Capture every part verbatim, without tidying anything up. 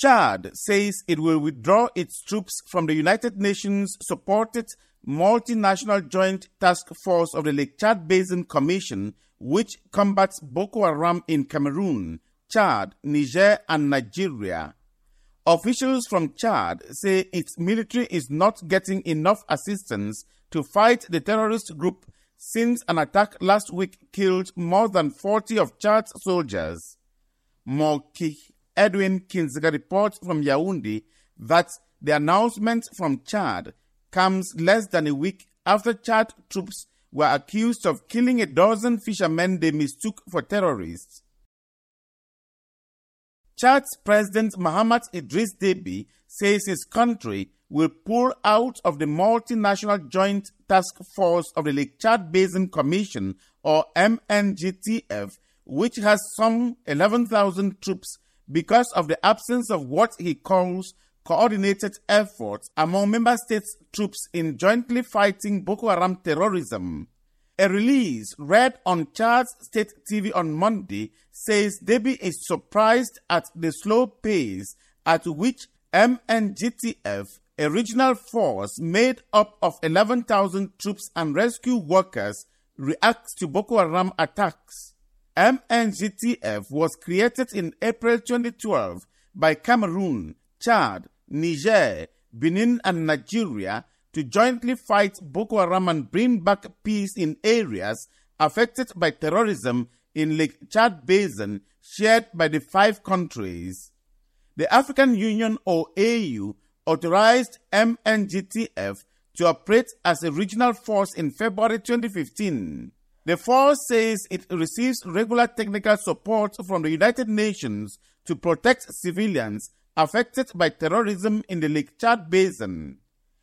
Chad says it will withdraw its troops from the United Nations-supported multinational joint task force of the Lake Chad Basin Commission, which combats Boko Haram in Cameroon, Chad, Niger, and Nigeria. Officials from Chad say its military is not getting enough assistance to fight the terrorist group since an attack last week killed more than forty of Chad's soldiers. Moki Edwin Kinziga reports from Yaoundé that the announcement from Chad comes less than a week after Chad troops were accused of killing a dozen fishermen they mistook for terrorists. Chad's President Mahamat Idriss Déby says his country will pull out of the multinational joint task force of the Lake Chad Basin Commission, or M N G T F, which has some eleven thousand troops because of the absence of what he calls coordinated efforts among member states' troops in jointly fighting Boko Haram terrorism. A release read on Chad's state T V on Monday says Déby is surprised at the slow pace at which M N G T F, a regional force made up of eleven thousand troops and rescue workers, reacts to Boko Haram attacks. M N G T F was created in April twenty twelve by Cameroon, Chad, Niger, Benin, and Nigeria to jointly fight Boko Haram and bring back peace in areas affected by terrorism in Lake Chad Basin shared by the five countries. The African Union, or A U, authorized M N G T F to operate as a regional force in February twenty fifteen. The force says it receives regular technical support from the United Nations to protect civilians affected by terrorism in the Lake Chad Basin.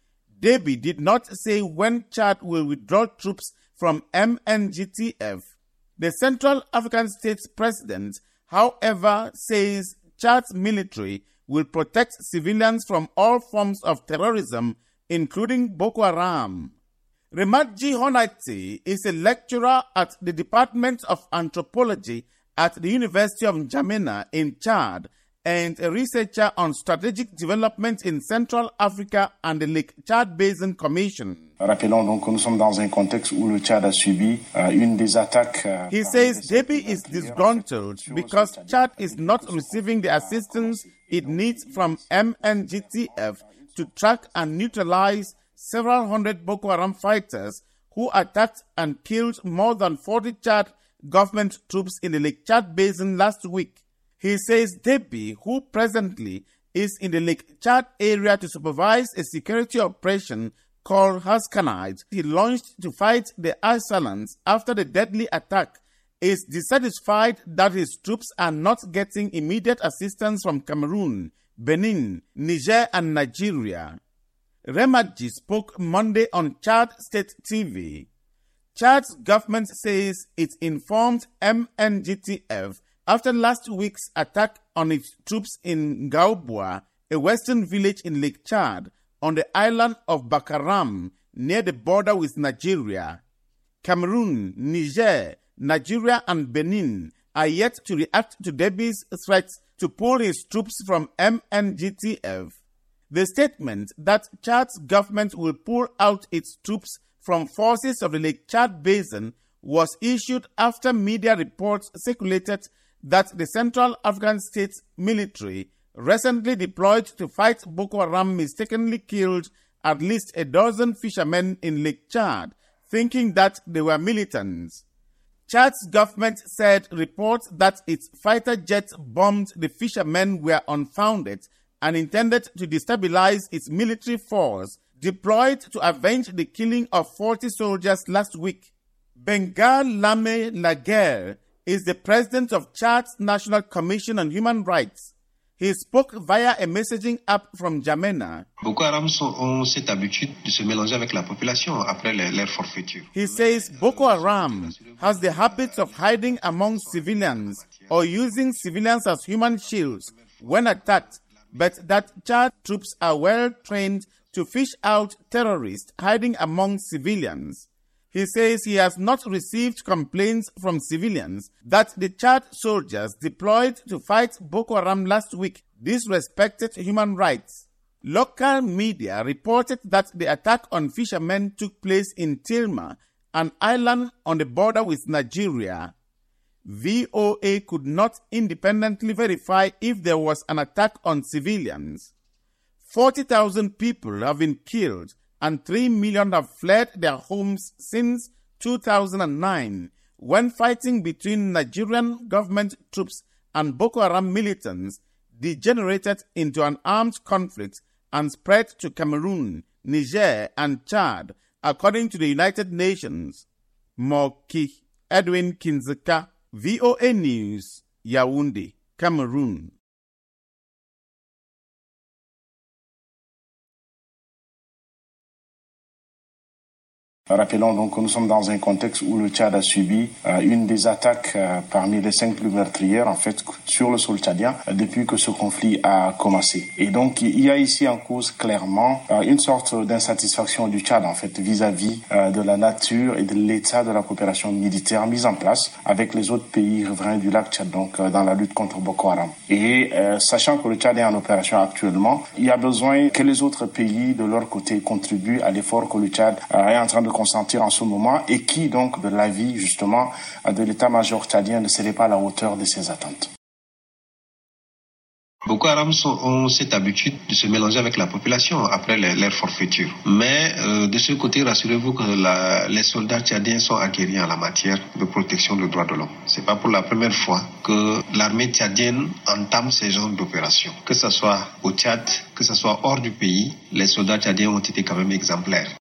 Déby did not say when Chad will withdraw troops from M N G T F. The Central African States President, however, says Chad's military will protect civilians from all forms of terrorism, including Boko Haram. Remadji Honaiti is a lecturer at the Department of Anthropology at the University of N'Djamena in Chad and a researcher on strategic development in Central Africa and the Lake Chad Basin Commission. Rappelons donc que nous sommes dans un contexte où le Tchad a subi une des attaques. He says Déby is disgruntled because Chad is not receiving the assistance it needs from M N G T F to track and neutralize several hundred Boko Haram fighters who attacked and killed more than forty Chad government troops in the Lake Chad Basin last week. He says Déby, who presently is in the Lake Chad area to supervise a security operation called Haskanite he launched to fight the assailants after the deadly attack, is dissatisfied that his troops are not getting immediate assistance from Cameroon, Benin, Niger, and Nigeria. Remadji spoke Monday on Chad State T V. Chad's government says it informed M N G T F after last week's attack on its troops in Ngaoboua, a western village in Lake Chad, on the island of Bakaram, near the border with Nigeria. Cameroon, Niger, Nigeria, and Benin are yet to react to Déby's threats to pull his troops from M N G T F. The statement that Chad's government will pull out its troops from forces of the Lake Chad Basin was issued after media reports circulated that the Central African States military, recently deployed to fight Boko Haram, mistakenly killed at least a dozen fishermen in Lake Chad, thinking that they were militants. Chad's government said reports that its fighter jets bombed the fishermen were unfounded and intended to destabilize its military force deployed to avenge the killing of forty soldiers last week. Bengal Lame Laguerre is the president of Chad's National Commission on Human Rights. He spoke via a messaging app from N'Djamena. Boko Haram ont cette habitude de se mélanger avec la population après leur forfaiture. He says Boko Haram has the habit of hiding among civilians or using civilians as human shields when attacked, but that Chad troops are well trained to fish out terrorists hiding among civilians. He says he has not received complaints from civilians that the Chad soldiers deployed to fight Boko Haram last week disrespected human rights. Local media reported that the attack on fishermen took place in Tilma, an island on the border with Nigeria. V O A could not independently verify if there was an attack on civilians. forty thousand people have been killed and three million have fled their homes since two thousand nine, when fighting between Nigerian government troops and Boko Haram militants degenerated into an armed conflict and spread to Cameroon, Niger, and Chad, according to the United Nations. Moki Edwin Kinzeka, V O A News, Yaoundé, Cameroon. Rappelons donc que nous sommes dans un contexte où le Tchad a subi euh, une des attaques euh, parmi les cinq plus meurtrières en fait sur le sol tchadien euh, depuis que ce conflit a commencé. Et donc il y a ici en cause clairement euh, une sorte d'insatisfaction du Tchad en fait vis-à-vis euh, de la nature et de l'état de la coopération militaire mise en place avec les autres pays riverains du lac Tchad donc euh, dans la lutte contre Boko Haram. Et euh, sachant que le Tchad est en opération actuellement, il y a besoin que les autres pays de leur côté contribuent à l'effort que le Tchad euh, est en train de consentir en ce moment et qui, donc, de l'avis, justement, de l'état-major tchadien ne serait pas à la hauteur de ses attentes. Boko Haram sont, ont cette habitude de se mélanger avec la population après les, leur forfaiture. Mais euh, de ce côté, rassurez-vous que la, les soldats tchadiens sont aguerris en la matière de protection des droits de l'homme. C'est pas pour la première fois que l'armée tchadienne entame ces genres d'opérations. Que ce soit au Tchad, que ce soit hors du pays, les soldats tchadiens ont été quand même exemplaires.